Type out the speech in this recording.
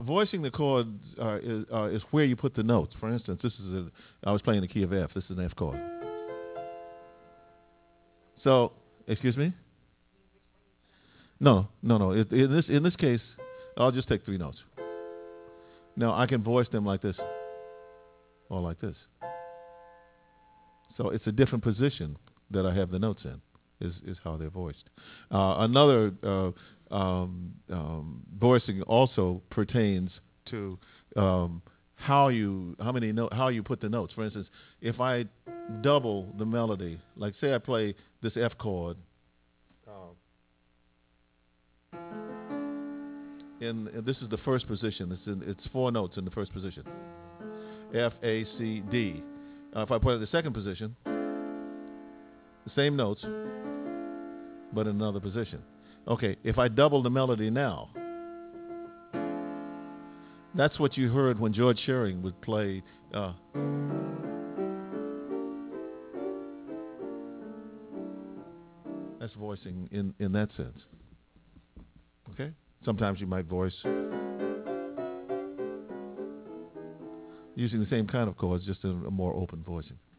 Voicing the chords is where you put the notes. For instance, I was playing the key of F. This is an F chord. So, excuse me? No, no, no. In this case, I'll just take three notes. Now I can voice them like this or like this. So it's a different position that I have the notes in. Is how they're voiced. Another voicing also pertains to how you put the notes. For instance, if I double the melody, like say I play this F chord, and this is the first position. It's four notes in the first position. F A C D. If I play the second position, the same notes, but in another position. Okay, if I double the melody now, that's what you heard when George Shearing would play. That's voicing in that sense. Okay? Sometimes you might voice using the same kind of chords, just in a more open voicing.